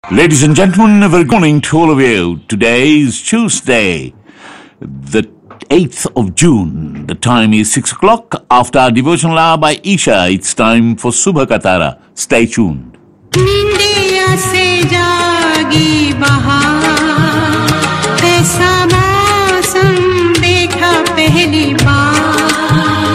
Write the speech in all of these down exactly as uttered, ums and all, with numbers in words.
Ladies and gentlemen, very good morning to all of you. Today is Tuesday, the eighth of June. The time is six o'clock. After our devotional hour by Isha, it's time for Subha Ka Tara. Stay tuned. निंदिया से जागी बहार, ऐसा मौसम देखा पहली बार।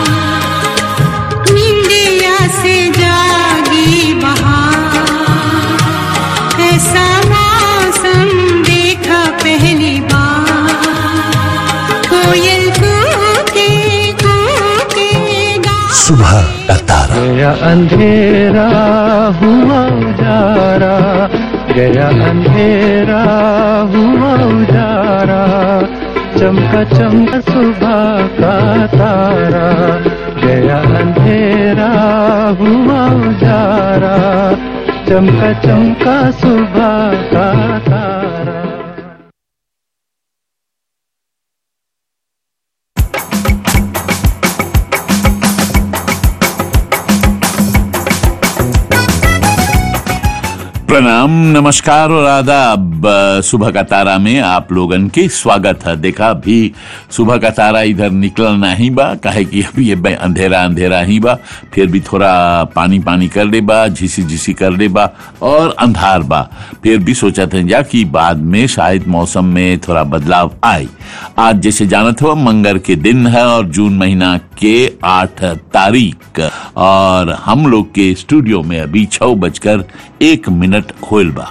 निंदिया से जागी बहार, ऐसा मौसम देखा पहली बार। कोयल कूके कूके गा। सुबह का तारा। गया अंधेरा हुआ उजारा, गया अंधेरा हुआ उजारा, चमका चमका सुबह का तारा। गया अंधेरा हुआ उजारा, चमका चमका सुबह का तारा। प्रणाम, नमस्कार और आदाब। सुबह का तारा में आप लोगन के स्वागत है। देखा भी सुबह का तारा इधर निकलना ही बा, काहे कि अभी ये अंधेरा अंधेरा ही बा, फिर भी थोड़ा पानी पानी कर ले बा, झिसी झिसी कर ले बा और अंधार बा। फिर भी सोचा था जा कि बाद में शायद मौसम में थोड़ा बदलाव आए। आज जैसे जानत हो मंगर के दिन है और जून महीना के आठ तारीख, और हम लोग के स्टूडियो में अभी छह बजकर एक मिनट होल बा।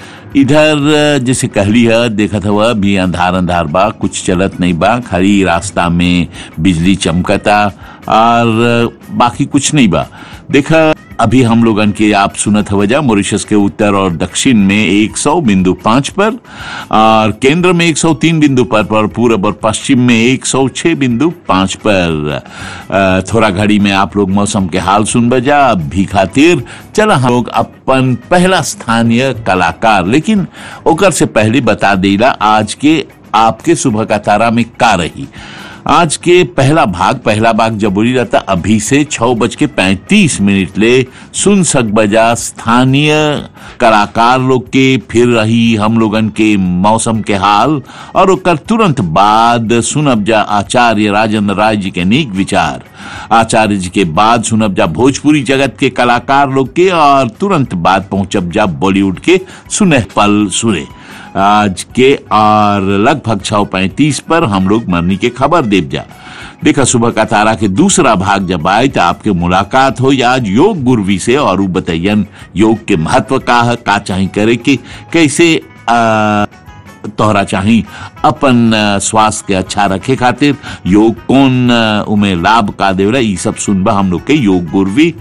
इधर जैसे कहली है, देखा था वह भी अंधार अंधार बा, कुछ चलत नहीं बा, खाली रास्ता में बिजली चमकता और बाकी कुछ नहीं बा। देखा अभी हम लोगन के आप सुनत हवजा मॉरिशस के उत्तर और दक्षिण में एक सौ बिंदु पांच पर, और केंद्र में एक सौ तीन बिंदु पर, पर पूरब और पश्चिम में एक सौ छह बिंदु पांच पर। थोड़ा घड़ी में आप लोग मौसम के हाल सुन बजा। अब भी खातिर चला हम लोग अपन पहला स्थानीय कलाकार, लेकिन ओकर से पहले बता देला आज के आपके सुबह का तारा में का रही। आज के पहला भाग पहला भाग जब बोली रहता अभी से छह बज के पैंतीस मिनट ले सुन सक बजा स्थानीय कलाकार लोग के, फिर रही हम लोगन के मौसम के हाल, और ओकर तुरंत बाद सुनब जा आचार्य राजेंद्र राय जी के नीक विचार। आचार्य जी के बाद सुनब जा भोजपुरी जगत के कलाकार लोग के, और तुरंत बाद पहुंचब जा बॉलीवुड के सुनह पल सुने आज के, और लगभग छह पैंतीस पर हम लोग मरनी के खबर देव जा। देखा सुबह का तारा के दूसरा भाग जब आए तो आपके मुलाकात हो आज योग गुरुवी से, और बताइयन योग के महत्व का है, का चाही करे कि कैसे आ, तोहरा चाही अपन स्वास्थ्य के अच्छा रखे खातिर योग कौन उमे लाभ का देवला, ये सब सुनबा हम लोग के योग गुरुवी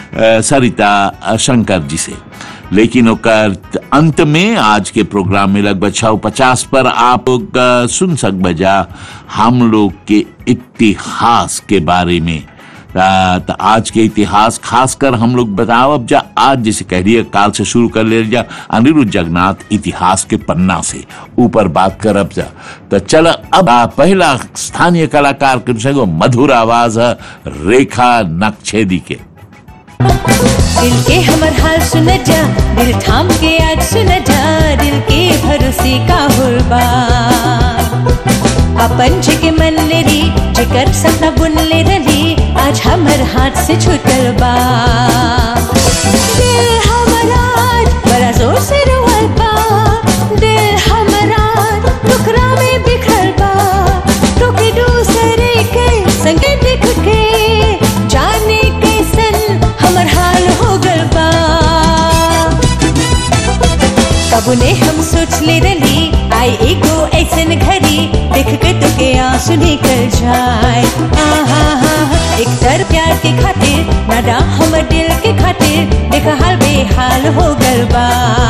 सरिता शंकर जी से। लेकिन ओकर अंत में आज के प्रोग्राम में लगभग छह पचास पर आप लोग सुन सक बजा हम लोग के इतिहास के बारे में। तो आज के इतिहास खासकर हम लोग बताओ अब जा, आज जैसे कह रही है काल से शुरू कर ले जा अनिरुद्ध जगन्नाथ इतिहास के पन्ना से ऊपर बात कर अब जा। तो चल अब पहला स्थानीय कलाकार के मधुर आवाज है रेखा नक्छेदी के। दिल के हमर हाल सुन जा, दिल थाम के आज सुन जा, दिल के भरोसे का हुरबा अपन के मन ले री, जेकर सपना बुन ले रही, आज हमर हाथ से छूटल बा। दिल हमरा आज बड़ा जोर से रोवल बा, दिल हमरा टुकड़ा में बिखरल बा, टुकड़े दूसरे के संगे देख के जाने कैसन हमर हाल हो गल बा। कबू ने हम सोच ले रही आई एगो ऐसन घड़ी, देख के तो के आंसू निकल जाए। आहा हा एक तर प्यार के खातिर नाडा हमर दिल के खातिर, देख हाल बेहाल हो गल बा।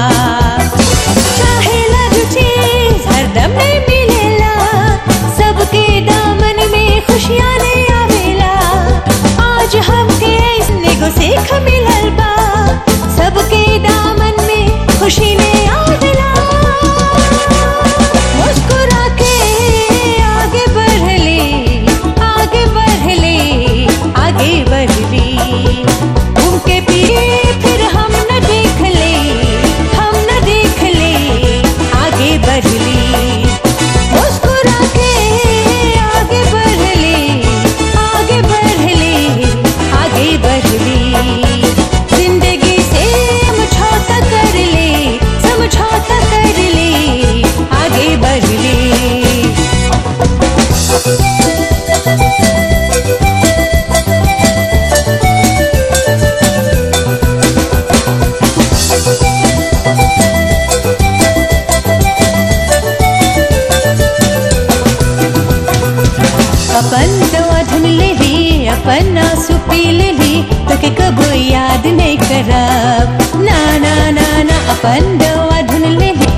चाहेला जो चीज हरदम नहीं मिलेला, सबके दामन में खुशियां नहीं आवेला, आज हमके ऐसने को सीख मिलल बा, सबके दामन में खुशी नहीं आवेला। मुस्कुरा के आगे बढ़ ले, आगे बढ़ ले, आगे बढ़ ले, घूम के पीछे फिर हम न देख ले, हम न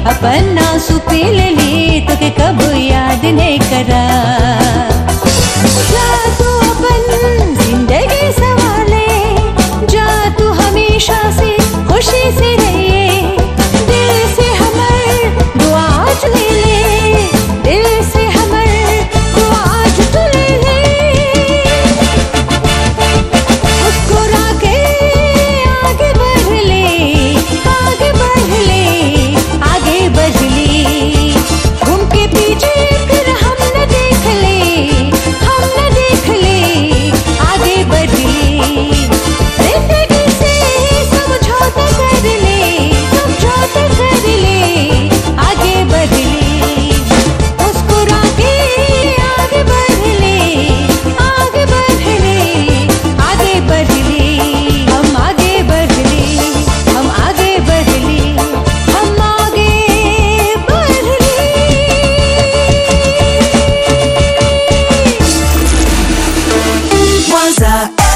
अपन आंसू पी लेली तो के कब याद नहीं करा। जा तू अपन जिंदगी संभाले, जा तू हमेशा से खुशी से रहिए, दिल से हमर दुआ आज ले ले, दिल से हमर दुआ आज तू ले ले। मुस्कुरा के आगे बढ़ ले, आगे बढ़ ले, आगे बढ़ ले। घूम के पीछे फिर हम न देख ले, हम न देख ले, आगे बढ़ ले। जिंदगी से समझौता कर ले, समझौता कर ले, आगे बढ़ ले। मुस्कुरा के आगे बढ़ ले, आगे बढ़ ले, आगे बढ़ ले। हम आगे बढ़ ले, हम आगे बढ़ ले, हम आगे बढ़ ले। Waza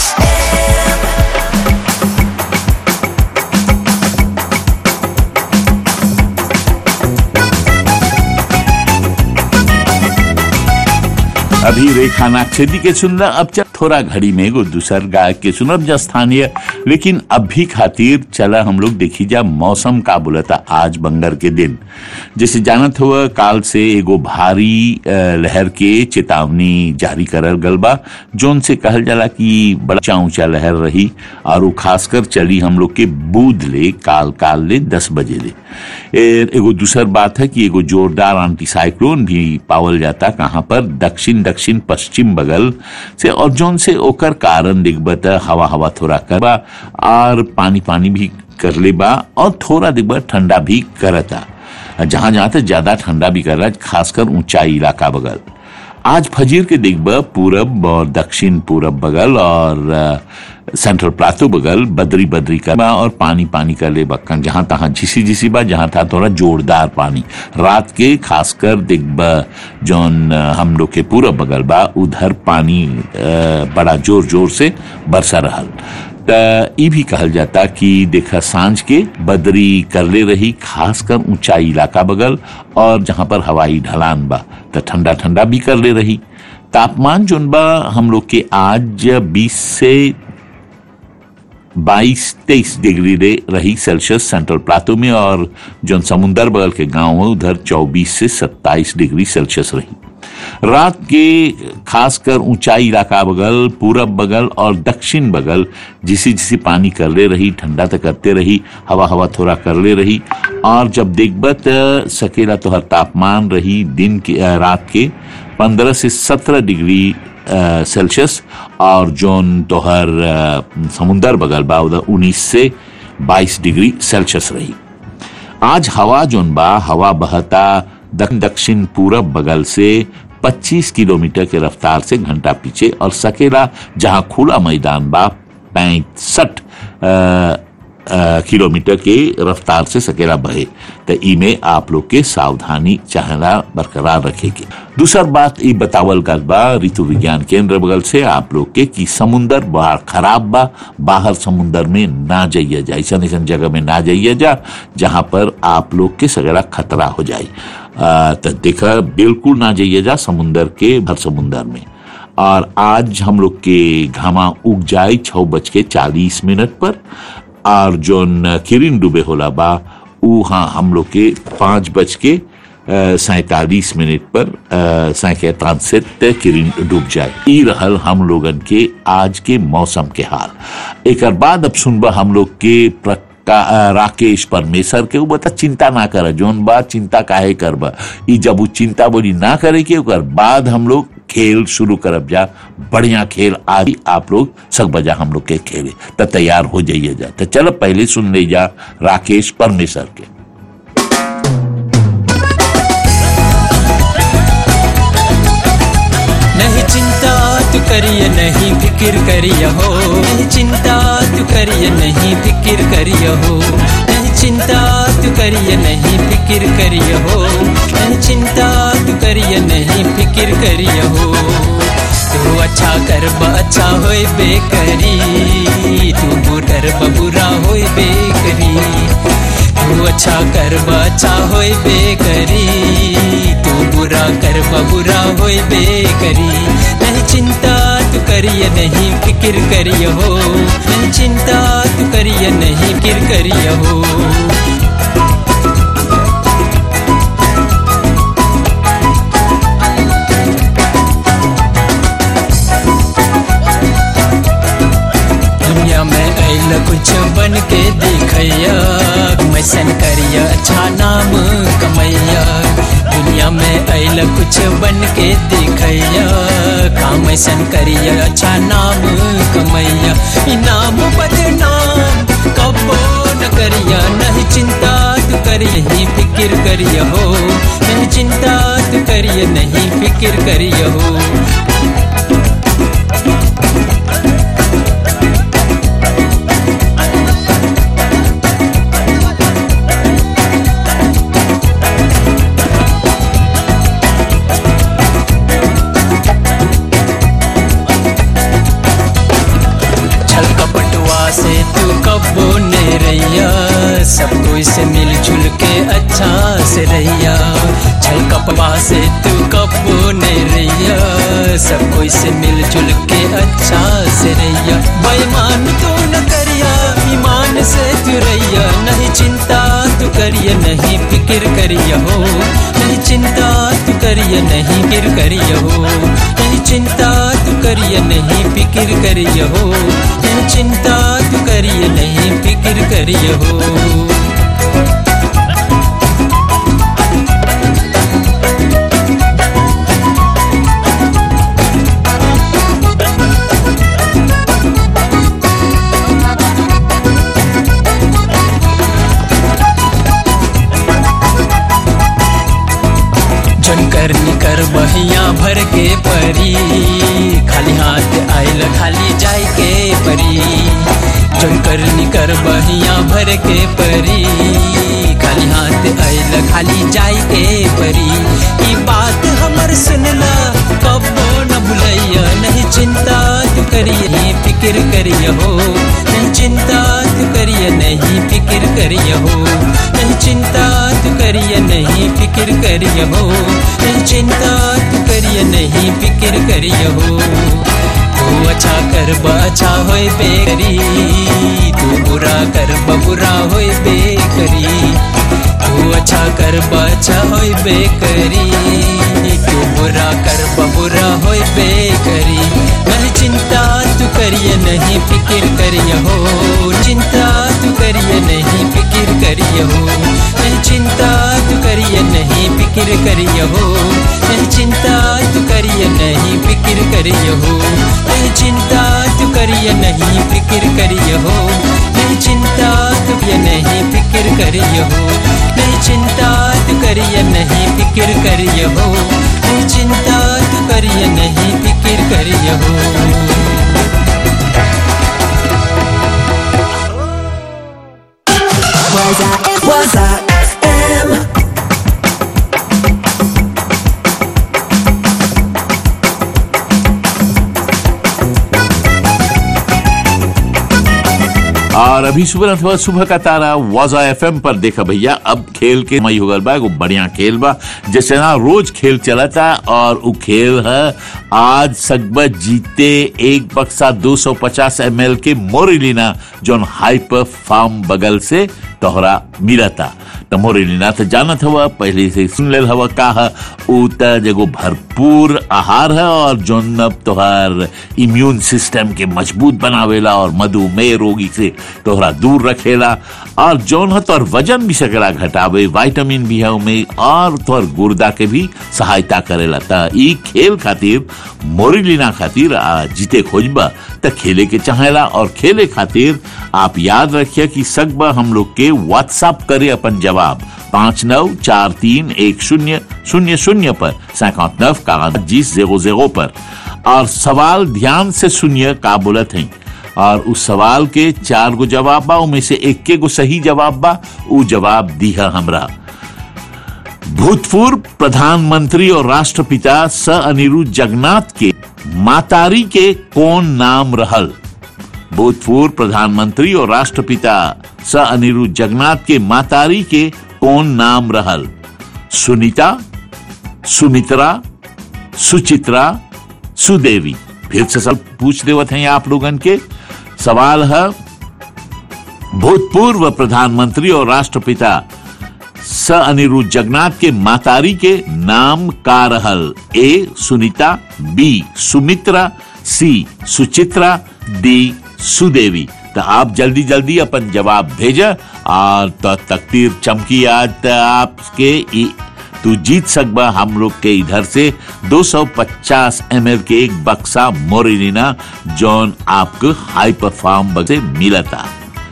अभी रेखा नागछेदी के सुनना। अब चल थोड़ा घड़ी में एगो दूसर गायक के सुनब जा स्थानीय, लेकिन अब भी खातिर चला हम लोग देखी जा मौसम का बोलता आज बंगर के दिन। जैसे जानत हुआ काल से एगो भारी अ, लहर के चेतावनी जारी करल गल बा, जोन से कहल जाला कि बड़ा ऊंचा ऊंचा लहर रही और वो खासकर चली हम लोग के बूध ले काल काल ले दस बजे ले। ए, एगो दूसर बात है कि एगो जोरदार एंटी साइक्लोन भी पावल जाता कहाँ पर दक्षिण दक्षिण पश्चिम बगल से, और जोन से ओकर कारण दिखबत हवा हवा थोड़ा करबा और पानी पानी भी कर ले बा और थोड़ा दिखबत ठंडा भी करता। जहां जहां तक ज्यादा ठंडा भी कर रहा है खासकर ऊंचाई इलाका बगल। आज फजीर के दिखबा पूरब और दक्षिण पूरब बगल और सेंट्रल प्लाटो बगल बदरी बदरी करबा और पानी पानी कर ले बक्का जहां तहां झिसी झिसी बा, जहां था थोड़ा जोरदार पानी। रात के खासकर दिखबा जोन हम लोग के पूरब बगल बा उधर पानी बड़ा जोर जोर से बरसा रहल। त ई भी कहल जाता कि देखा सांझ के बदरी कर ले रही खासकर ऊंचाई इलाका बगल और जहां पर हवाई ढलान बा तो ठंडा ठंडा भी कर ले रही। तापमान जोन बा हम लोग के आज बीस से बाईस तेईस डिग्री रे रही सेल्सियस सेंट्रल प्लाटो में, और जो समुंदर बगल के गांव है उधर चौबीस से सत्ताईस डिग्री सेल्सियस रही। रात के खासकर ऊंचाई इलाका बगल पूरब बगल और दक्षिण बगल जिसी जिसी पानी कर ले रही, ठंडा तक करते रही, हवा हवा थोड़ा कर ले रही। और जब देखबत सकेला तो हर तापमान रही दिन के रात के पंद्रह से सत्रह डिग्री सेल्सियस, और जोन तोहर समुंदर बगल बा उधर उन्नीस से बाईस डिग्री सेल्सियस रही। आज हवा जोन बा हवा बहता दक्षिण दक्षिण पूरब बगल से पच्चीस किलोमीटर के रफ्तार से घंटा पीछे, और सकेला जहां खुला मैदान बा पैंसठ किलोमीटर के रफ्तार से सकेला बहे। तो इमे आप लोग के सावधानी चाहना बरकरार रखेगी। दूसर बात ये बतावल गल बा ऋतु विज्ञान केंद्र बगल से आप लोग के कि समुंदर बाहर खराब बा, बाहर समुंदर में ना जाइए जा, ऐसा ऐसा जगह में ना जाइए जा जहां पर आप लोग के सगड़ा खतरा हो जाए। तो देखा बिल्कुल ना जाइए जा समुंदर के भर समुंदर में। और आज हम लोग के घामा उग जाए छह बज के चालीस मिनट पर, और जोन किरण डूबे होला बा ऊ हाँ हम लोग के पांच बज के सैतालीस मिनट पर सैतालीस से किरण डूब जाए। ई रहल हम लोगन के आज के मौसम के हाल। एक बाद अब सुनबा हम लोग के राकेश परमेश्वर के, वो बता चिंता ना कर, जोन बात चिंता काहे करबा, ई जब वो चिंता बोली ना करे के ओकर बाद हम लोग खेल शुरू करब जा। बढ़िया खेल आज आप लोग सब बजा हम लोग के खेले तो तैयार हो जाइए जा। तो चलो पहले सुन ले जा राकेश परमेश्वर के। नहीं चिंता तू करिए नहीं फिक्र करिए हो, नहीं चिंता तू करिए नहीं फिक्र करिए हो, नहीं चिंता तू करिए नहीं फिक्र करिए हो, नहीं चिंता तू करिए नहीं फिक्र करिए हो। तू अच्छा कर अच्छा होए बेकरी, तू बुरा कर बुरा होए बेकरी। तू अच्छा करबा अच्छा होई बेकरी, तू बुरा करबा बुरा होई बेकरी। नहीं चिंता तू करिए नहीं फिक्र करिए हो, नहीं चिंता तू करिए नहीं फिक्र करिए हो। दुनिया में अइल कुछ बन के दिखैया, मैसन करिया अच्छा नाम कमैया। दुनिया में अइल कुछ बन के दिखैया, काम ऐसन करिया अच्छा नाम कमैया। इनाम बदनाम कबो न करिया, नहीं चिंता तू करिए ही फिक्र करिया हो, नहीं चिंता तू करिए नहीं फिक्र करिया हो। से तू कबो ने रैया, सब कोई से मिलजुल के अच्छा से रैया। छल कपवा से तू कबो ने रैया, सब कोई से मिलजुल के अच्छा से रैया। बेईमान तू न करिया, ईमान से तू रैया। नहीं चिंता तू करिए नहीं फिक्र करिया हो, नहीं चिंता तू करिए नहीं फिक्र करिया हो, नहीं चिंता तू करिए नहीं फिक्र करिया हो, नहीं चिंता तू करिए नहीं फिक्र करिए हो। करनी कर बहिया भर के परी, खाली हाथ आइल खाली जाय के परी। जन करनी कर बहिया भर के परी, खाली हाथ आइल खाली जाय के परी। ई बात हमर सुनला कबो न भुलैया, नहीं चिंता तू करिए फिक्र करिए हो, नहीं चिंता तू करिए नहीं फिक्र करिए हो, नहीं चिंता तू करिए नहीं फिक्र करिए हो, नहीं चिंता तू करिए नहीं फिक्र करिए हो। तू अच्छा करबा अच्छा होय बेकरी, तू बुरा करबा बुरा होय बेकरी। तू अच्छा करबा अच्छा होय बेकरी, तू बुरा करबा बुरा होय बेकरी। नहीं चिंता तू करिए नहीं फिक्र करिए हो, चिंता तू करिए नहीं फिक्र करिए हो, नहीं चिंता तू करिए नहीं फिक्र करिए हो, नहीं चिंता तू करिए नहीं फिक्र करिए हो, नहीं चिंता तू करिए नहीं फिक्र करिए हो, नहीं चिंता तू करिए नहीं फिक्र करिए हो, नहीं चिंता तू करिए नहीं फिक्र करिए हो, नहीं चिंता तू करिए नहीं फिक्र करिए हो। Waza F M. और अभी सुबह अथवा सुबह का तारा वाजा एफएम पर देखा भैया। अब खेल के मई होगल बा, एगो बढ़िया खेल बा जैसे ना रोज खेल चला था। और उ खेल है आज सकबा जीते एक बक्सा दो सौ पचास एम एल के मोरिलीना जोन हाइपर फार्म बगल से तोहरा मिला था। तो मोरिलीना तो जानत हवा, पहले से सुन लेल हवा का है उ त जगो भरपूर आहार है और जोन अब तोहार इम्यून सिस्टम के मजबूत बनावेला और मधुमेह रोगी से तोहरा दूर रखेला। और जोन है तोहर वजन भी सकेला घटावे, विटामिन भी है उमें और तोहर गुर्दा के भी सहायता करेला। त ई खेल खातिर मोरिलीना खातिर जीते खोजबा त खेले के चाहेला। और खेले खातिर आप याद रखिए कि सकबा हम लोग के व्हाट्सएप करे अपन जवाब पाँच नौ चार तीन एक शून्य शून्य शून्य पर सैकौत नफ का जीस जेरो जेरो पर। और सवाल ध्यान से सुनिए का बोलत हैं और उस सवाल के चार गो जवाब बा, उनमें से एक के गो सही जवाब बा, उ जवाब दिया हमरा। भूतपूर्व प्रधानमंत्री और राष्ट्रपिता स अनिरुद्ध जगन्नाथ के मातारी के कौन नाम रहल? भूतपूर्व प्रधानमंत्री और राष्ट्रपिता स अनिरुद्ध जगन्नाथ के मातारी के कौन नाम रहल? सुनीता, सुमित्रा, सुचित्रा, सुदेवी। फिर से सब पूछ देवत हैं आप लोगन के। सवाल है, भूतपूर्व प्रधानमंत्री और राष्ट्रपिता स अनिरुद्ध जगन्नाथ के मातारी के नाम का रहल? A Sunita, B Sumitra, C Suchitra, D Sudevi. तो आप जल्दी जल्दी अपन जवाब भेजा और तो तकदीर चमकी आज तो आपके ई- तू जीत सकबा हम लोग के इधर से दो सौ पचास एम एल के एक बक्सा मोरिनीना जॉन आपको हाई परफॉर्म से मिला था।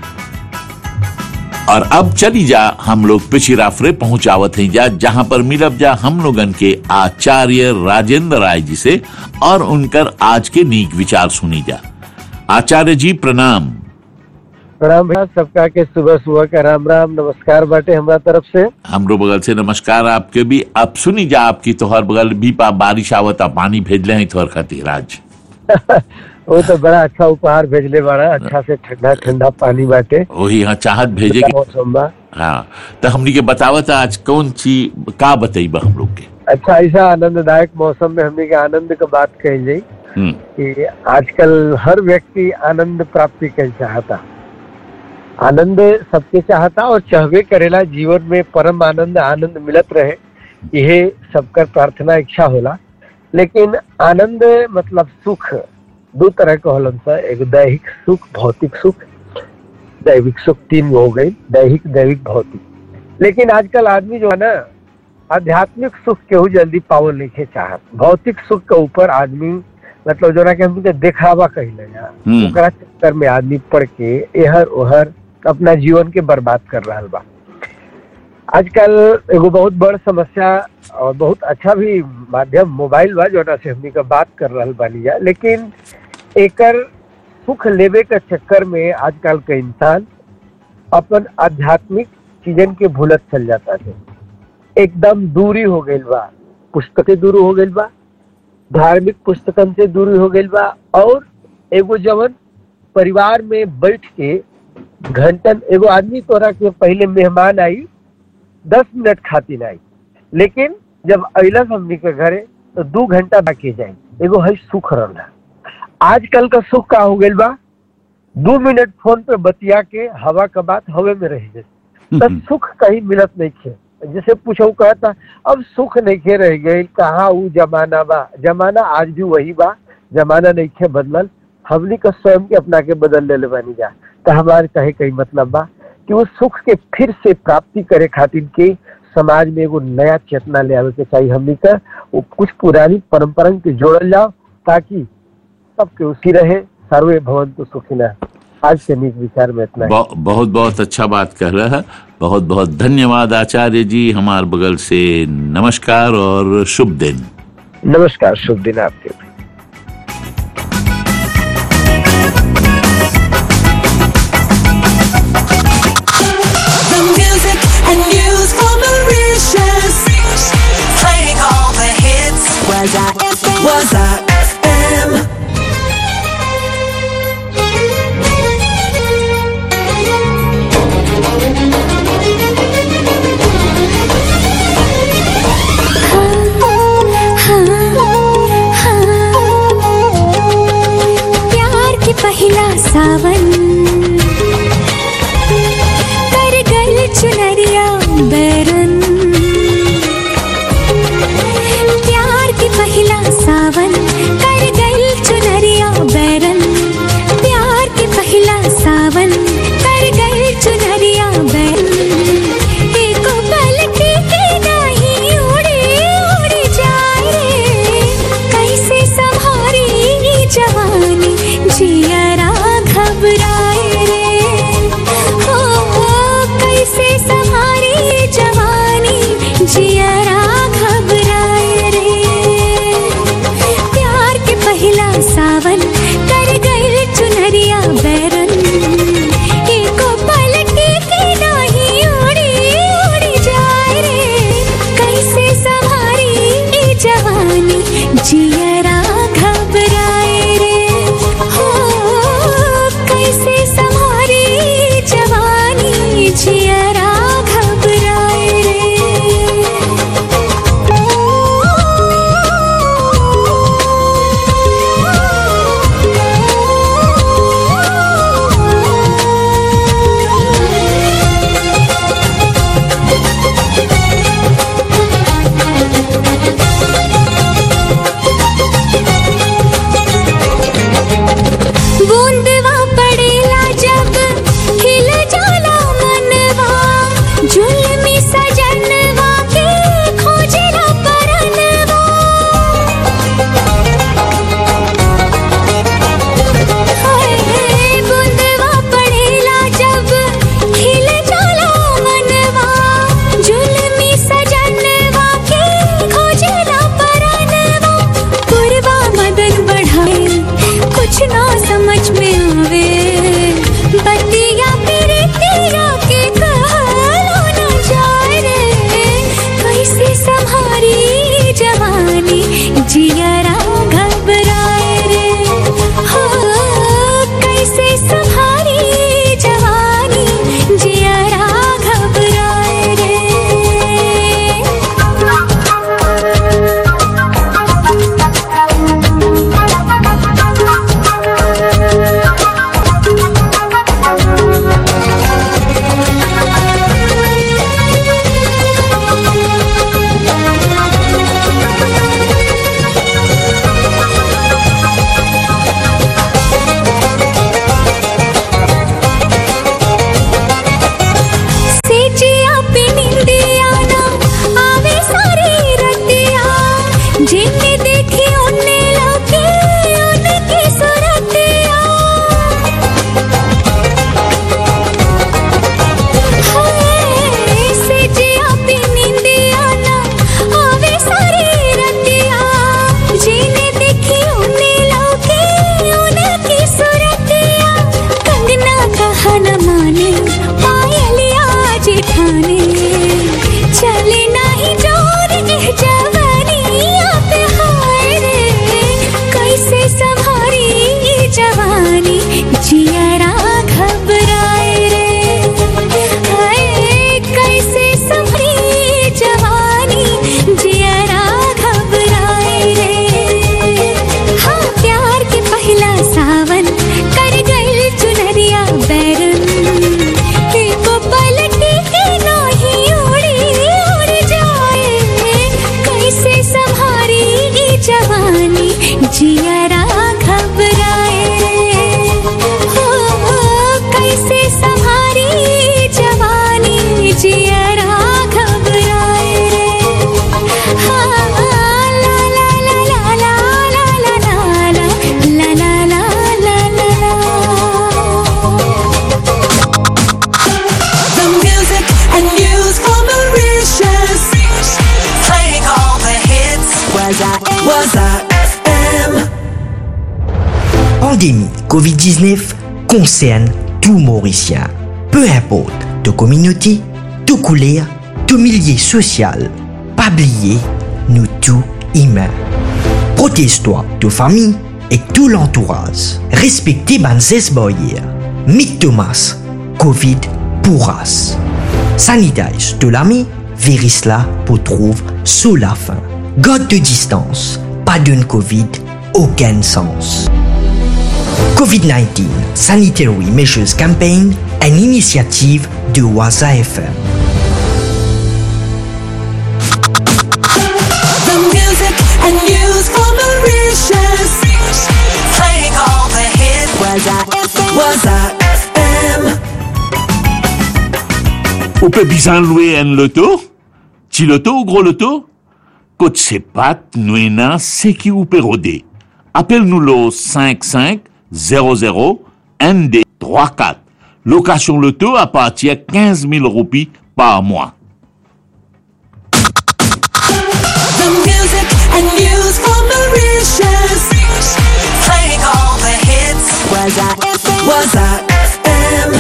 और अब चली जा हम लोग पिछिराफरे पहुंचावत हैं जा, जहां पर मिलब जा हम लोगन के आचार्य राजेंद्र राय जी से और उनकर आज के नीक विचार सुनी जा। आचार्य जी प्रणाम। प्रणाम भैया, सबका के सुबह सुबह का राम राम नमस्कार बाटे हमरा तरफ से। हमरो बगल से नमस्कार आपके भी। अब सुनी जा आपकी तोहर बगल भी पा बारिश आवता, पानी भेजले हैं तोहर खातिर आज। वो तो बड़ा अच्छा उपहार भेजले बाड़ा, अच्छा से ठंडा ठंडा पानी बाटे। वही हाँ चाहत भेजे के। मौसम बा। हाँ तो हमनी के बतावत आज कौन चीज का बताइबा हम लोग के। अच्छा, ऐसा आनंददायक मौसम में हमने के आनंद का बात कही जाई हम्म कि आजकल हर व्यक्ति आनंद प्राप्ति कर चाहता, आनंद सबके चाहता और चाहवे करेला जीवन में परम आनंद आनंद मिलत रहे, यह सबकर प्रार्थना इच्छा होला। लेकिन आनंद मतलब सुख दो तरह के होलन सा, एक दैहिक सुख, भौतिक सुख। दैविक सुख तीन हो गई, दैहिक, दैविक, भौतिक। लेकिन आजकल आदमी जो है ना, आध्यात्मिक सुख केहू जल्दी पावल नहीं चाहत। भौतिक सुख के ऊपर आदमी मतलब जो ना कि हम दिखावा कहिले हम्म। ओकरा चक्कर में आदमी पड़ के एहर ओहर अपना जीवन के बर्बाद कर रहा बा। आजकल एगो बहुत बड़ समस्या और बहुत अच्छा भी माध्यम मोबाइल बा जो से हमनी का बात कर रहा बानी जा। लेकिन एकर सुख लेवे के चक्कर में आजकल के इंसान अपन आध्यात्मिक चीजन के भूलत चल जाता है। एकदम दूरी हो गई बा, पुस्तकें दूर हो गई बा, धार्मिक पुस्तकन से दूरी हो गई बा। और एगो जवन परिवार में बैठ के घंटन, एगो आदमी तोरा के पहले मेहमान आई दस मिनट खातिर आई, लेकिन जब अइला हमनी के घरे तो दो घंटा बाकी जाए, एगो है सुख रहना। आजकल का सुख का हो गई बा, दो मिनट फोन पे बतिया के हवा का बात हवे में रह जाए। तो सुख कहीं मिलत नहीं खे। जैसे पूछो कहता अब सुख नहीं खे रह गई, कहाँ वो जमाना बा। जमाना आज भी वही बा, जमाना नहीं खे बदलल, हमनी का स्वयं के अपना के बदल ले बानी जा। तो हमारे कहे कहीं मतलब बा कि वो सुख के फिर से प्राप्ति करे खातिर के समाज में एगो नया चेतना ले आवे के चाहिए। हमनी का वो कुछ पुरानी परंपरा के जोड़ल जाओ ताकि सबके उसी रहे। सर्वे भवन्तु सुखिनः। आज के नीक विचार में इतना। बहु, बहुत बहुत अच्छा बात कह रहा है। बहुत बहुत धन्यवाद आचार्य जी। हमारे बगल से नमस्कार और शुभ दिन। नमस्कार, शुभ दिन आपके भी। The music and news for Mauritius. Playing all the hits. Was I F M? Was I F M? हाँ, हाँ, हाँ, जियरा घबराए हो कैसे संभारी जवानी जियरा घबराए हाँ ला ला ला ला ला ला ला ला ला ला ला ला ला The music and news for Mauritius. Playing all the hits. Was I, was I F M? Pandémie covid dix-neuf concerne tout Mauricien. Peu importe de communauté, de couleur, de milieu social. Pas oublier, nous tous humains. Protège-toi de famille et tout l'entourage. Respectez banzes barrières. Mick Thomas, Covid pourras. Sanitize de l'ami, virus là pour trouver sous la fin. Garde de distance, pas d'une Covid, aucun sens. covid dix-neuf Sanitary Measures Campaign, une initiative de Waza F M. The music and news for Mauritius. Playing all the hits. Was I F M? Was I F M? Ou peut bien louer un loto? Petit loto ou gros loto? Côte c'est pas, nous n'en c'est qui ou peut roder. Appelle-nous le cinq cinq zéro zéro un D trois quatre. Location loto à partir de quinze mille roupies par mois. The music and news for Mauritius. Playing all the hits. Was I F M? Was I F M?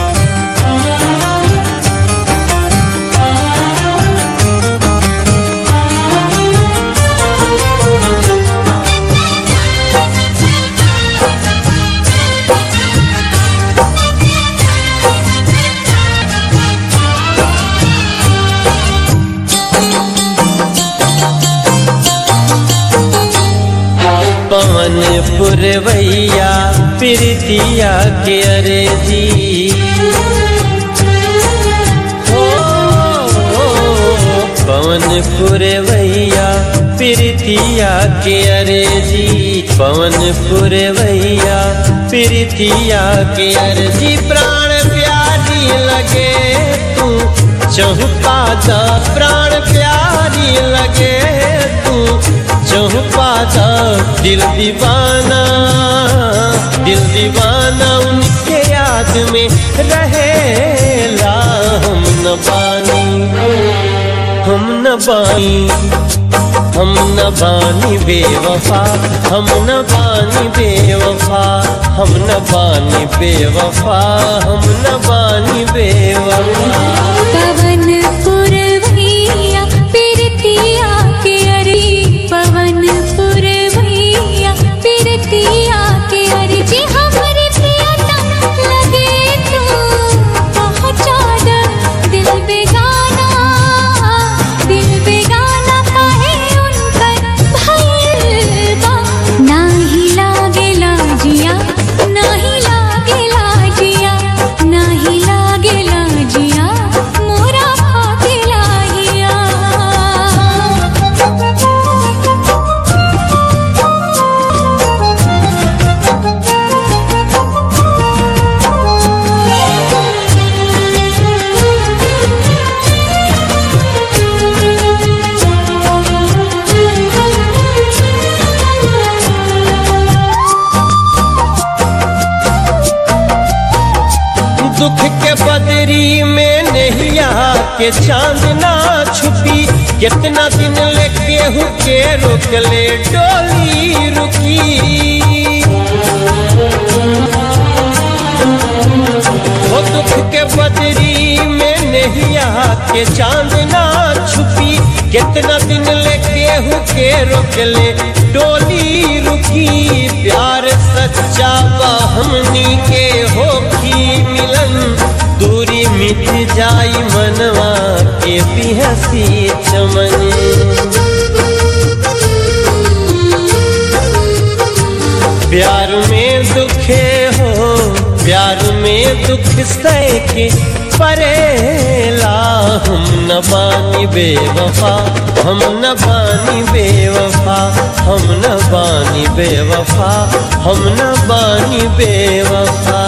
पवन पुरवैया प्रीतिया के अरे जी हो पवन पुरवैया प्रीतिया के अरे जी पवन पुरवैया प्रीतिया के अरे जी प्राण प्यारी लगे तू चहुपादा प्राण प्यारी लगे तू चहुपादा दिल दीवाना दिल दीवाना उनके याद में रहेला हम न बानी हम न बानी हम न बानी बेवफा हम न बानी बेवफा हम न बानी बेवफा हम न बानी बेवफा पवन पुरवैया प्रीतिया के अरे पवन पुरवैया प्रीतिया के अरे जी हमारे प्रियतम लगे तू पहुँचा दे दिल बेगाना दिल बेगाना काहे उन पर भइलबा नाही लागे लाजिया नाही लागे लाजिया नाही लागे लाजिया मोरा भागे लाहिया दुख के बदरी में नैया के चांद ना छुपी कितना दिन लेके हुके रुक ले डोली रुकी वो दुख के बदरी में नैया के चांद ना छुपी कितना दिन लेके हुके रुक ले डोली रुकी प्यार सच्चा बा हमनी के होखी मिलन दूरी मिट जाई मनवा के भी हंसी चमन प्यार में दुखे हो प्यार में दुख सह के परेला हम न बानी बेवफा हम न बानी बेवफा हम न बानी बेवफा, हम न बानी बेवफा।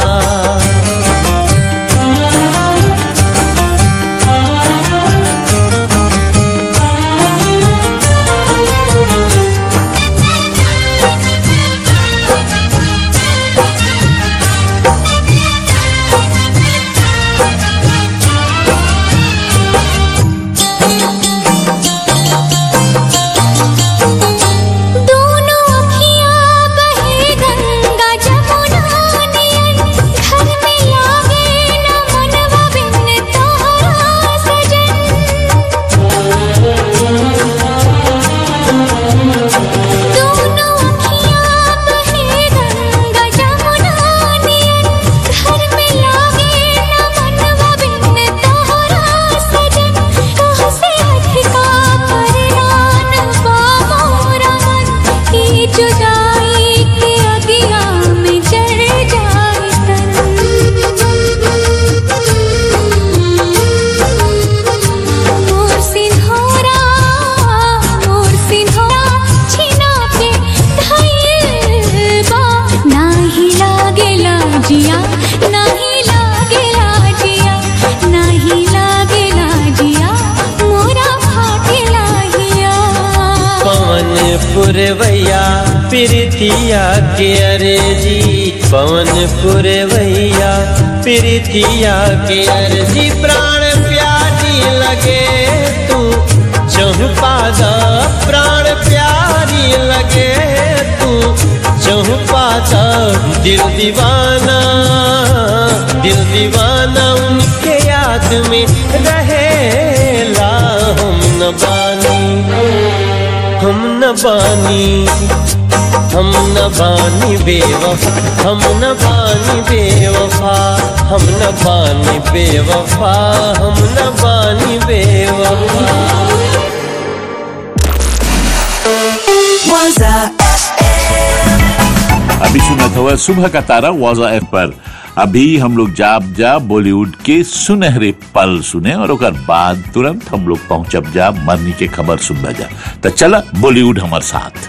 पुरवैया प्रीतिया के अरे जी, पवन पुरवैया प्रीतिया के अरे जी। प्राण प्यारी लगे तू चहुपादा, प्राण प्यारी लगे तू चहुपादा। दिल दीवाना, दिल दीवाना उनके याद में रहेला। हम न बानी, हम न बानी, हम न बानी बेवफा, हम न बानी बेवफा, हम न बानी बेवफा, हम न बानी बेवफा। अभी सुना था सुबह का तारा वाजा एफ पर। अभी हम लोग जाब जा बॉलीवुड के सुनहरे पल सुने और ओकर बाद तुरंत हम लोग पहुंचब जा मरनी के खबर सुनबा जा। तो चला बॉलीवुड हमारे साथ।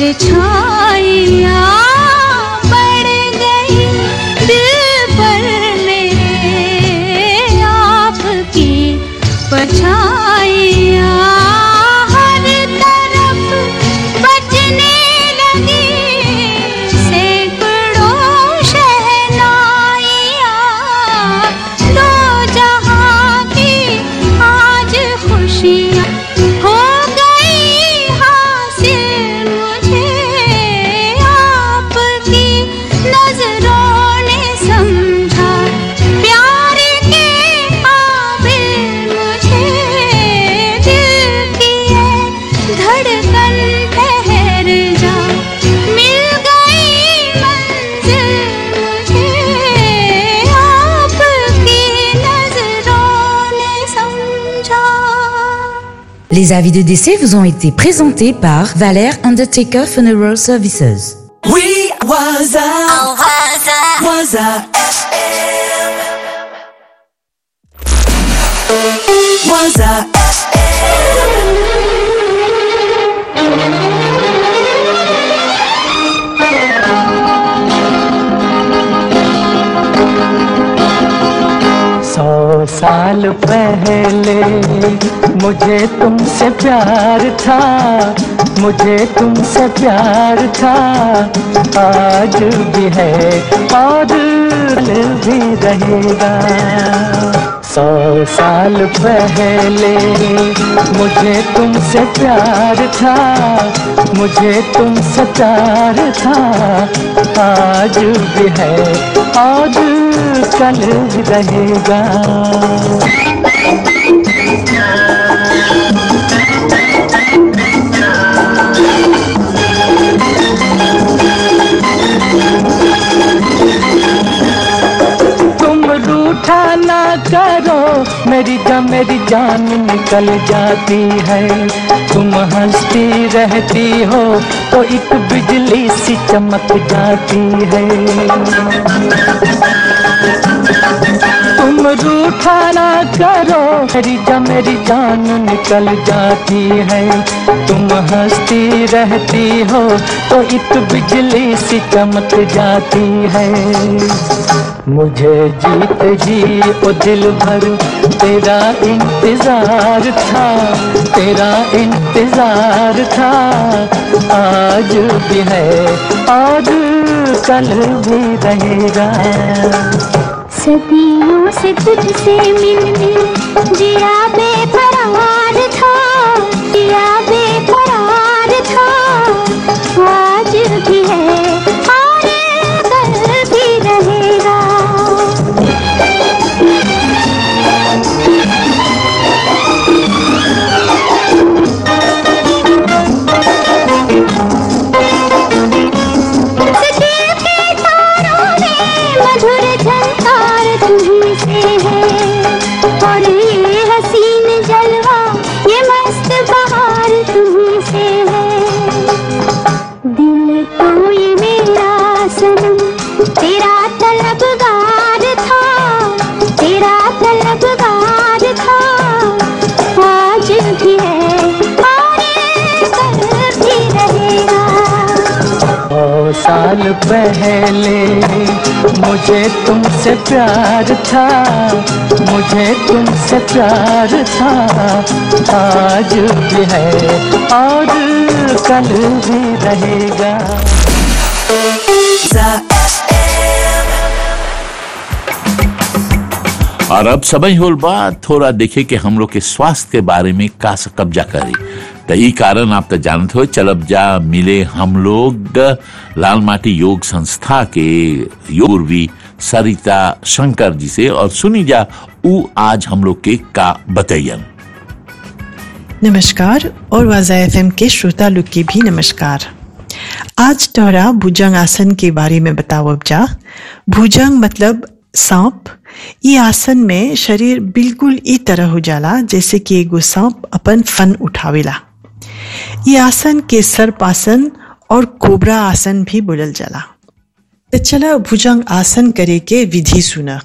परछाइयाँ बढ़ गई दिल पर मेरे आपकी परछाइयाँ हर तरफ बजने लगी सैकड़ों शहनाइयाँ दो जहाँ की आज खुशियाँ हो गई हासिल मुझे आपकी नजरों ने समझा प्यार के काबिल मुझे दिल की है धड़कन ठहर जा मिल गई मंजिल मुझे आपकी नजरों ने समझा। Les avis de décès vous ont été présentés par Valère Undertaker Funeral Services. We was a was a F M was a F सौ साल पहले मुझे तुमसे प्यार था, मुझे तुमसे प्यार था, आज भी है और कल भी रहेगा। सौ साल पहले मुझे तुमसे प्यार था, मुझे तुमसे प्यार था, आज भी है और कल भी रहेगा। तुम रूठा ना करो मेरी जान मेरी जान निकल जाती है, तुम हंसती रहती हो तो एक बिजली सी चमक जाती है। तुम रूठा ना करो मेरी जान मेरी जान निकल जाती है, तुम हंसती रहती हो तो एक बिजली सी चमक जाती है। मुझे जीते जी ओ दिल भर तेरा इंतजार था, तेरा इंतजार था, आज भी है और कल भी रहेगा। सदियों से तुझसे मिलने जिया बेकरार था, जिया बेकरार था, आज भी है और कल भी रहेगा। मधुर झंकार तुम्हीं से है और ये हसीन जलवा ये मस्त बहार तुम्हीं से है। दिल तो ये मेरा सनम तेरा तलबगार था, तेरा तलबगार था, आज भी है और कल भी रहेगा। सौ साल पहले मुझे तुमसे प्यार था, मुझे तुमसे प्यार था, आज भी है और कल भी रहेगा। और अब समय होल बात थोड़ा देखे कि हम लोग के स्वास्थ्य के बारे में का कब्जा करी। तो ई कारण आप तो जानते हो, चलब जा मिले हम लोग लाल माटी योग संस्था के योगी सरिता शंकर जी से और सुनी जा ऊ आज हम लोग के का बतैयन। नमस्कार और वाजा एफएम के श्रोता लोग के भी नमस्कार। आज तोरा भुजंग आसन के बारे में बताओ जा। भुजंग मतलब सांप। ये आसन में शरीर बिल्कुल ई तरह हो जाला जैसे कि एगो सांप अपन फन उठावेला। ये आसन के सर्पासन और कोबरा आसन भी बोलल जाला। तो चला भुजंग आसन करे के विधि सुना।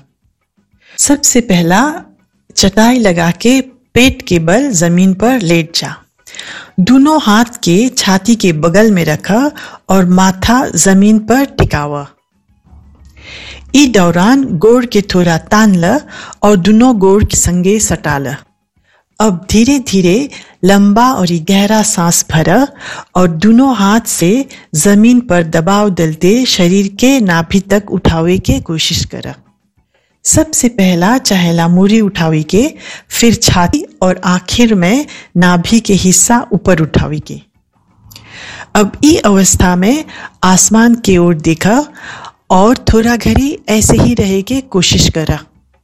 सबसे पहला चटाई लगा के पेट के बल जमीन पर लेट जा दोनों हाथ के छाती के बगल में रखा और माथा जमीन पर टिकावा। ई दौरान गोड़ के थोड़ा तान ल और दोनों गोड़ के संगे सटा ल। अब धीरे धीरे लंबा और गहरा सांस भरा और दोनों हाथ से जमीन पर दबाव डालते शरीर के नाभि तक उठावे के कोशिश करा। सबसे पहला चहेला मूरी उठावी के, फिर छाती और आखिर में नाभि के हिस्सा ऊपर उठावी के। अब ई अवस्था में आसमान की ओर देखा और थोड़ा घड़ी ऐसे ही रहे के कोशिश करा।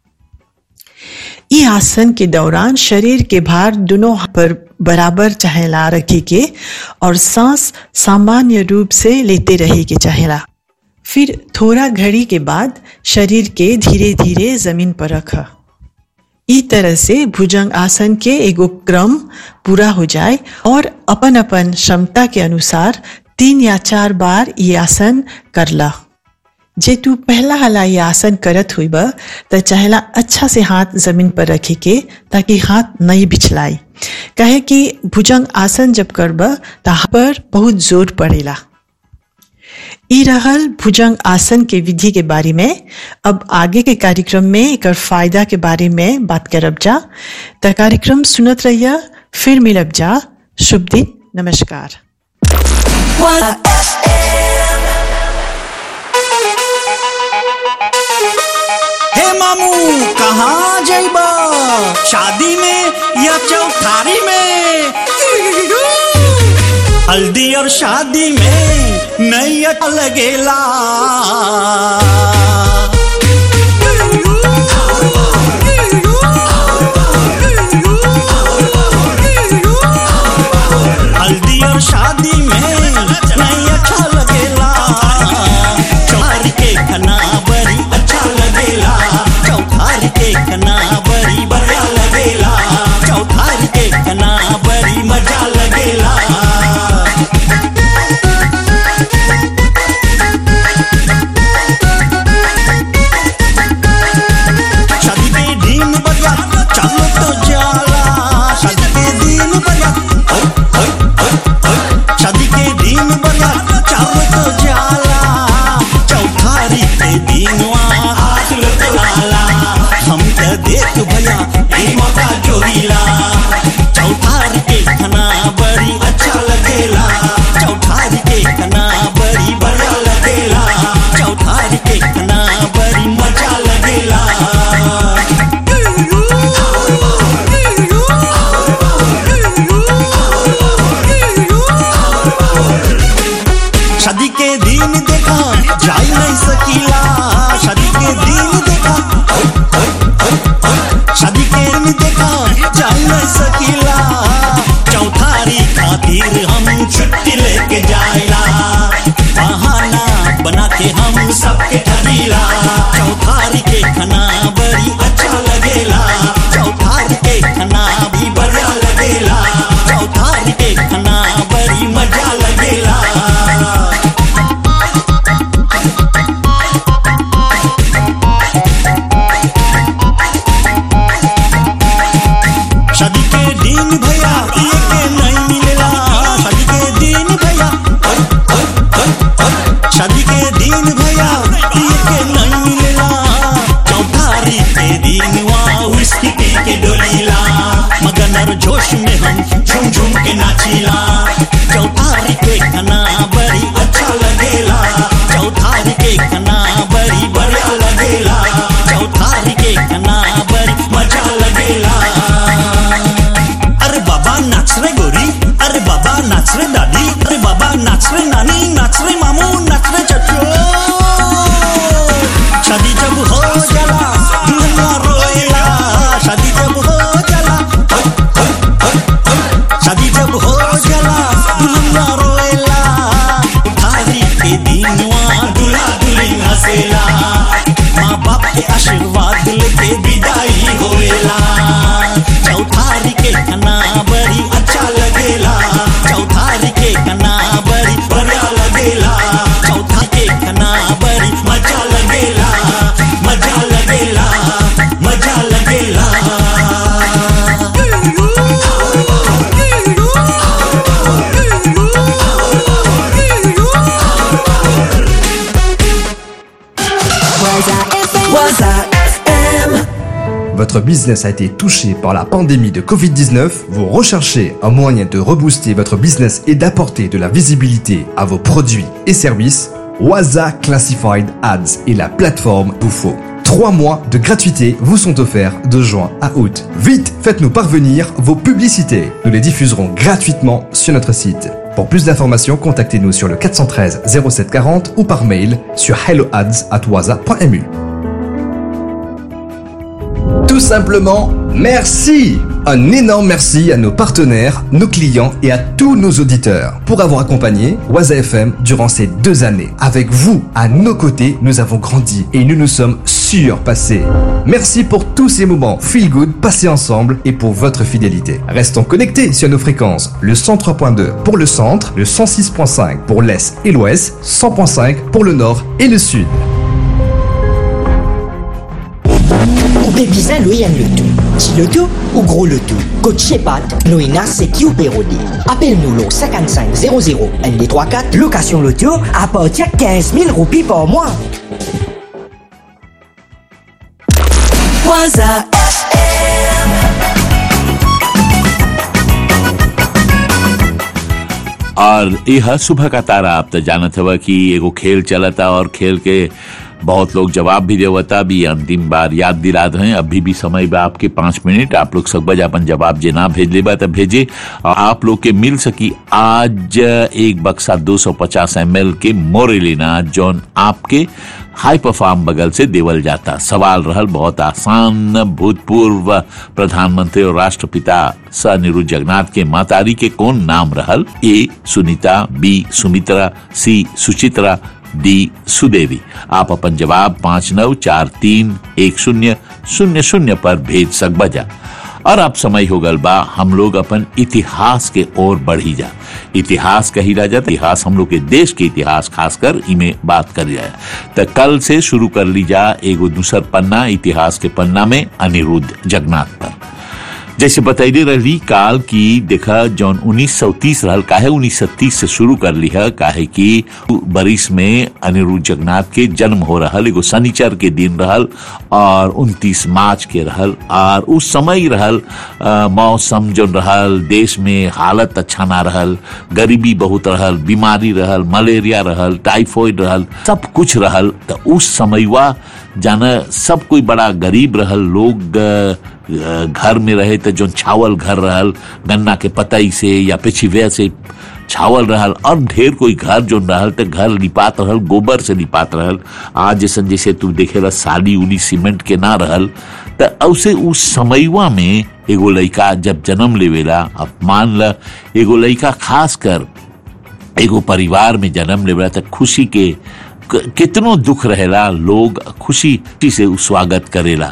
ई आसन के दौरान शरीर के भार दोनों पर बराबर चहेला रखे के और सांस सामान्य रूप से लेते रहे के चहेला। फिर थोड़ा घड़ी के बाद शरीर के धीरे धीरे जमीन पर रखा। ई तरह से भुजंग आसन के एगो क्रम पूरा हो जाए और अपन अपन क्षमता के अनुसार तीन या चार बार ये आसन करला। जे तू पहला हला ये आसन करत हुई बा त चाहेला अच्छा से हाथ जमीन पर रखे के ताकि हाथ नहीं बिछलाई। कहे कि भुजंग आसन जब करबा त हाथ पर बहुत जोर पड़ेला। ई रहल भुजंग आसन के विधि के बारे में। अब आगे के कार्यक्रम में एक फायदा के बारे में बात करब जा। त कार्यक्रम सुनत रहिया, फिर मिलब जा। शुभ दिन, नमस्कार। हे मामू कहाँ जाइबा, शादी में या चौथारी में? हल्दी और शादी में नहीं अच्छा लगेला। हल्दी और शादी में नहीं अच्छा लगेला। चौथारी के खाना बड़ी अच्छा लगेला। चौथारी के खाना बड़ी बढ़िया लगेला। चौथारी के खाना बड़ी मजा लगेला। चौथारी के खाना बड़ी अच्छा लगेला। चौथारी के खाना बड़ी बढ़िया लगेला। चौथारी के खाना बड़ी मजा लगेला। शादी के दिन देखा जाई नहीं सकीला। शादी के दिन देखा शादी के दिन देखा जाई नहीं सकीला। चौथारी खातिर हम छुट्टी लेके जाइला। बहाना बना के हम सबके ठगीला। चौथारी के खाना बड़ी अच्छा लगेला। चौथारी के खाना भी बढ़िया लगेला। चौथारी के खाना बड़ी मजा लगेला। शादी के दिन भैया ये के नहीं मिलेला। शादी के दिन भैया Waza F M. Votre business a été touché par la pandémie de covid dix-neuf, vous recherchez un moyen de rebooster votre business et d'apporter de la visibilité à vos produits et services. Waza Classified Ads est la plateforme qu'il vous faut. Trois mois de gratuité vous sont offerts de juin à août. Vite, faites-nous parvenir vos publicités. Nous les diffuserons gratuitement sur notre site. Pour plus d'informations, contactez-nous sur le quatre un trois zéro sept quarante ou par mail sur hello ads at waza point m u. Tout simplement, merci! Un énorme merci à nos partenaires, nos clients et à tous nos auditeurs pour avoir accompagné Waza F M durant ces deux années. Avec vous, à nos côtés, nous avons grandi et nous nous sommes surpassés. Merci pour tous ces moments feel good passés ensemble et pour votre fidélité. Restons connectés sur nos fréquences. Le cent trois point deux pour le centre, le cent six point cinq pour l'est et l'ouest, cent point cinq pour le nord et le sud. Bébisa lui aime le tout. Petit le tout ou gros le tout. Coach Pat, Noina, c'est qui ou Pérodé. Appelle-nous au cinquante-cinq zéro zéro N D trente-quatre. Location le tout à partir de quinze mille roupies par mois. Waza F M. और यह सुबह का तारा आप तो जानत हवा कि एगो खेल चलता और खेल के बहुत लोग जवाब भी देवता भी अंतिम बार याद दिला रहे हैं। अभी भी समय बा आपके पांच मिनट आप लोग सब अपन जवाब जे ना भेज लेबा तब भेजे। आप लोग के मिल सकी आज एक बक्सा दो सौ पचास एम एल के मोरेलिना जॉन आपके हाई परफॉर्म बगल से देवल जाता। सवाल रहल बहुत आसान। भूतपूर्व प्रधानमंत्री और राष्ट्रपिता स अनिरुद्ध जगन्नाथ के मातारी के कौन नाम रहल? A Sunita, B Sumitra, C Suchitra, D Sudevi. आप अपन जवाब पांच नौ चार तीन एक शून्य शून्य शून्य पर भेज सक बजा। और अब समय हो गल बा हम लोग अपन इतिहास के ओर बढ़ी जा। इतिहास कही जा जाता, इतिहास हम लोग के देश के इतिहास खासकर इमे बात कर जाए। तो कल से शुरू कर ली जा एगो दूसर पन्ना इतिहास के पन्ना में अनिरुद्ध जगन्नाथ पर। जैसे बताइए रही काल की देखा जौन उन्नीस सौ तीस रहल। काहे उन्नीस सौ तीस से शुरू कर ली है? काहे की बरिस में अनिरुद्ध जगन्नाथ के जन्म हो रहल। एगो शनिचर के दिन रहल और उनतीस मार्च के रहल। और उस समय रहल आ, मौसम जो रहल, देश में हालत अच्छा ना रहल, गरीबी बहुत रहल, बीमारी रहल, मलेरिया रहल, टाइफॉइड रहल, सब कुछ रहल। तो उस समयवा जाना सब कोई बड़ा गरीब रहल। लोग घर में रहे तो जो छावल घर रहल, गन्ना के पतई से या पिछिवे से छावल रहल। और ढेर कोई घर जो रहल तो घर लिपात रहल, गोबर से लिपात रहल। आज जैसे जैसे तू देखेला साली उली सीमेंट के ना रहल। तो उसे उस समयवा में एगो लड़का जब जन्म लेवेला, अब मान ल एगो लड़का खास कर एगो परिवार में जन्म लेवेला तो खुशी के कितनो दुख रहेला, लोग खुशी से स्वागत करेला।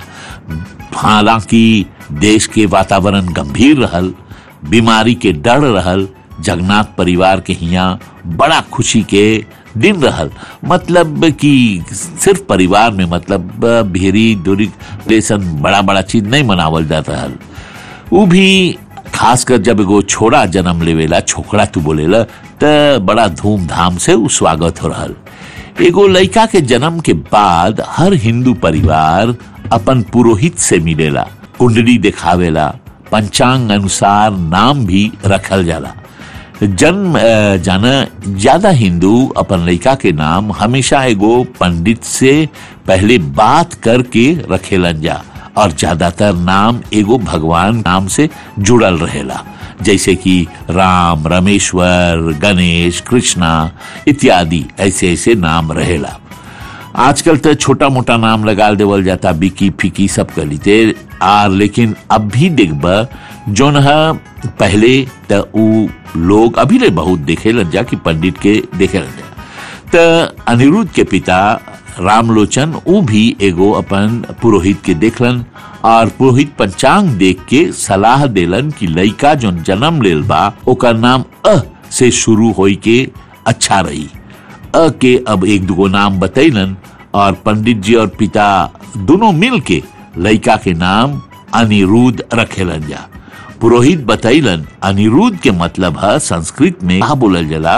हालांकि देश के वातावरण गंभीर रहल, बीमारी के डर रहल, जगन्नाथ परिवार के हिया बड़ा खुशी के दिन रहल। मतलब कि सिर्फ परिवार में मतलब भेरी दूरी लेसन बड़ा बड़ा चीज नहीं मनावल जाता रहल। वो भी खासकर जब एगो छोड़ा जन्म लेवेला, छोकरा तू बोलेला, तो बड़ा धूमधाम से उ स्वागत हो रहल। एगो लड़का के जन्म के बाद हर हिंदू परिवार अपन पुरोहित से मिलेला, कुंडली दिखावेला, पंचांग अनुसार नाम भी रखल जाला। जन्म जाना ज्यादा हिंदू अपन लड़का के नाम हमेशा एगो पंडित से पहले बात करके रखेलन जा। और ज्यादातर नाम एगो भगवान नाम से जुड़ल रहेला, जैसे कि राम, रमेश्वर, गणेश, कृष्णा इत्यादि ऐसे ऐसे नाम रहेला। आजकल तो छोटा मोटा नाम लगा देवल जाता, बिकी फिकी सब कर लीते। आर लेकिन अब भी देखबा जोन है पहले तो उ लोग अभी ले बहुत देखे लग जा कि पंडित के देखे लग जा। तो अनिरुद्ध के पिता रामलोचन उ भी एगो अपन पुरोहित के देखलन और पुरोहित पंचांग देख के सलाह देलन कि लड़का जो जन्म लेल बा ओकर नाम अ से शुरू होई के अच्छा रही। अ के अब एक दो नाम बतैलन और पंडित जी और पिता दोनों मिल के लड़का के नाम अनिरुद्ध रखेलन जा। पुरोहित बतैलन अनिरुद्ध के मतलब है संस्कृत में कहा बोलल जला,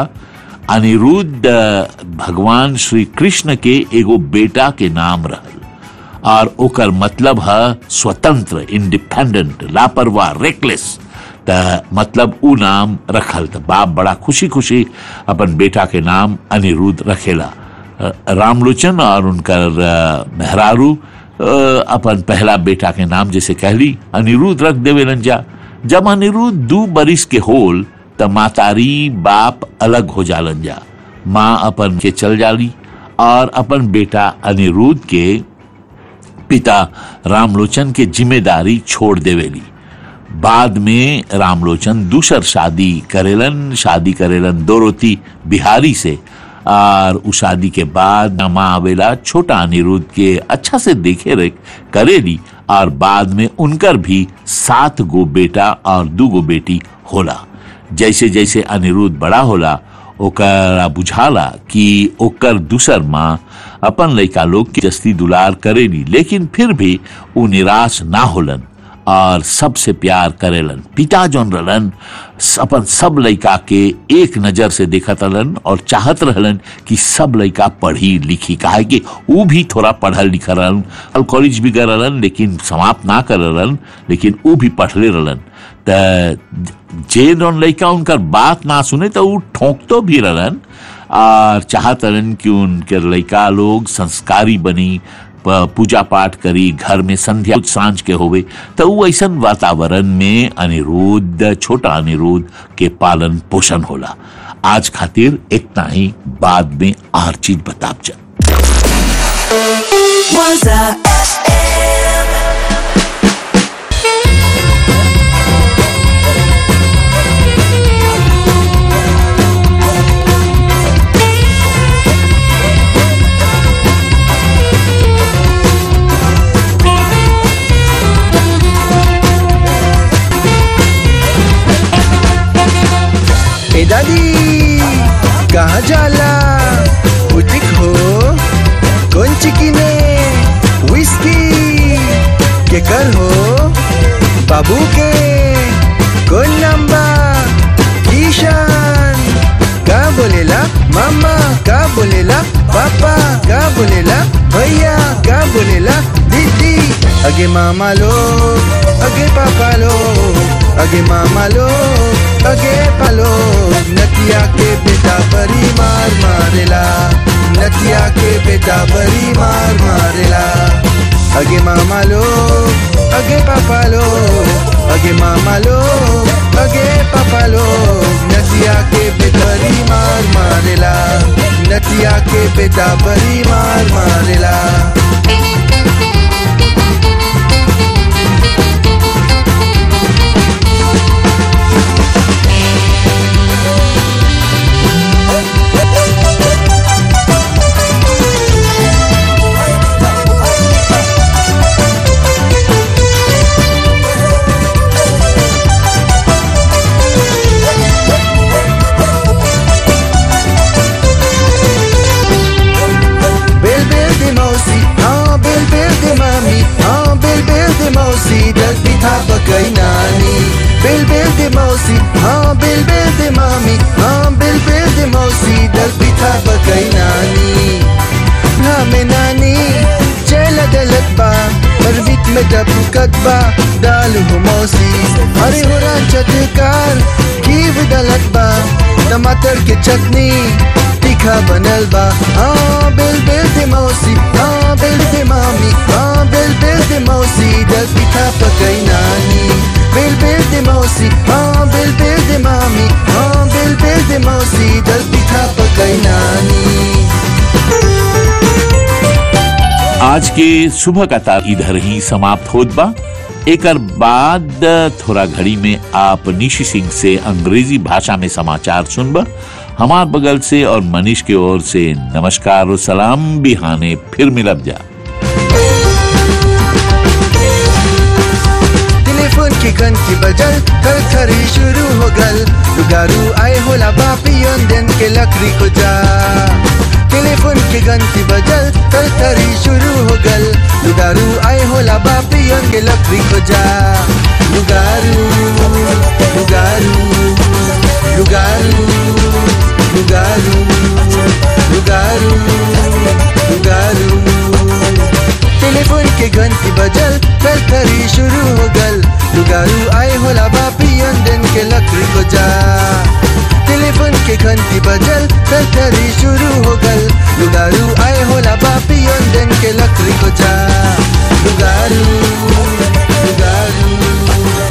अनिरुद्ध भगवान श्री कृष्ण के एगो बेटा के नाम रहल और ओकर मतलब है स्वतंत्र, इंडिपेंडेंट, लापरवाह, रेकलेस। त मतलब ऊ नाम रखल। त बाप बड़ा खुशी खुशी अपन बेटा के नाम अनिरुद्ध रखेला। रामलोचन और उनकर मेहरारू अपन पहला बेटा के नाम जैसे कहली अनिरुद्ध रख देवेलन जा। जब अनिरुद्ध दू बरिस के होल त मातारी बाप अलग हो जालन जा। माँ अपन के चल जाली और अपन बेटा अनिरुद्ध के पिता रामलोचन के जिम्मेदारी छोड़ देवेली। बाद में रामलोचन दूसर शादी करेलन शादी करेलन दोरोती बिहारी से। और उस शादी के बाद माँ आवेला छोटा अनिरुद्ध के अच्छा से देखे रेख करेली। और बाद में उनकर भी सात गो बेटा और दू गो बेटी होला। जैसे जैसे अनिरुद्ध बड़ा होला ओकर बुझाला कि ओकर दूसर माँ अपन लड़का लोग के जस्ती दुलार करेली, लेकिन फिर भी वो निराश ना होलन और सबसे प्यार करेलन। पिता जौन रहलन अपन सब लड़का के एक नजर से देखत रहलन और चाहत रहलन कि सब लड़का पढ़ी लिखी। काहे कि वो भी थोड़ा पढ़ल लिखल रहलन, कॉलेज भी गए रहलन लेकिन समाप्त ना कर रहलन, लेकिन वो भी पढ़ले रहलन। त जे जौन लड़का उनकर बात ना सुने तो वो ठोंकतो भी रहलन और चाहत रहलन कि उनके लड़का लोग संस्कारी बनी, पूजा पाठ करी, घर में संध्या सांझ के होवे। तो वो ऐसा वातावरण में अनिरुद्ध, छोटा अनिरुद्ध के पालन पोषण होला। आज खातिर इतना ही, बाद में हर चीज बताब जा। ए दादी कहाँ जाला, बुटीक हो कौन चिकिने, विस्की के कर हो, बाबू के कौन नंबर, किशन का बोलेला, मामा का बोलेला, पापा का बोलेला, भैया का बोलेला, दीदी। अगे मामा लोग, अगे पापा लोग, अगे मामा लोग, अगे पालो। नतिया के बेटा बड़ी मार मारेला, नतिया के बेटा बड़ी मार मारेला। अगे मामा लोग, अगे पापा लोग, अगे मामा लोग, अगे पापा लोग। नतिया के बेटा बड़ी मार मारेला, नतिया के बेटा बड़ी मार मारेला। गई नानी बिल बिल दे मौसी, हाँ बिल बिल दे मामी, हाँ बिल बिल दे मौसी। दल पिता बगई नानी हमें नानी चला दलत बा, मरवित में डबकत बा, डाल हो मौसी। हरे हो चटकार की दलत बा, टमाटर के चटनी तीखा बनल बा। हाँ बिल बिल दे मौसी, हाँ बिल दे मामी, हाँ बिल बिल दे मौसी। दल पिता पकई नानी बिल बिल दे मौसी, हाँ बिल बिल दे मामी, हाँ बिल बिल दे मौसी। दल पिता पकई नानी। आज के सुबह का तार इधर ही समाप्त होत बा। एकर बाद थोड़ा घड़ी में आप निशी सिंह से अंग्रेजी भाषा में समाचार सुनबा। हमार बगल से और मनीष की ओर से नमस्कार और सलाम। बिहाने फिर मिलब जा। टेलीफोन की घंटी बजल, थर थरी शुरू हो गल। लुगारू आए होला बापियों दिन के लकड़ी को जा। टेलीफोन की घंटी बजल, थर थरी शुरू हो गल। लुगारू आए होला बापियों के लकड़ी को जा। लुगारू लुगारू लुगारू लुगारू लुगारू लुगारू। टेलीफोन के बजल थरथरी शुरू हो गल लुगारू आए होला बापियन दिन के लकड़ी को जा टेलीफोन के घंटी बजल थरथरी शुरू हो गल लुगारू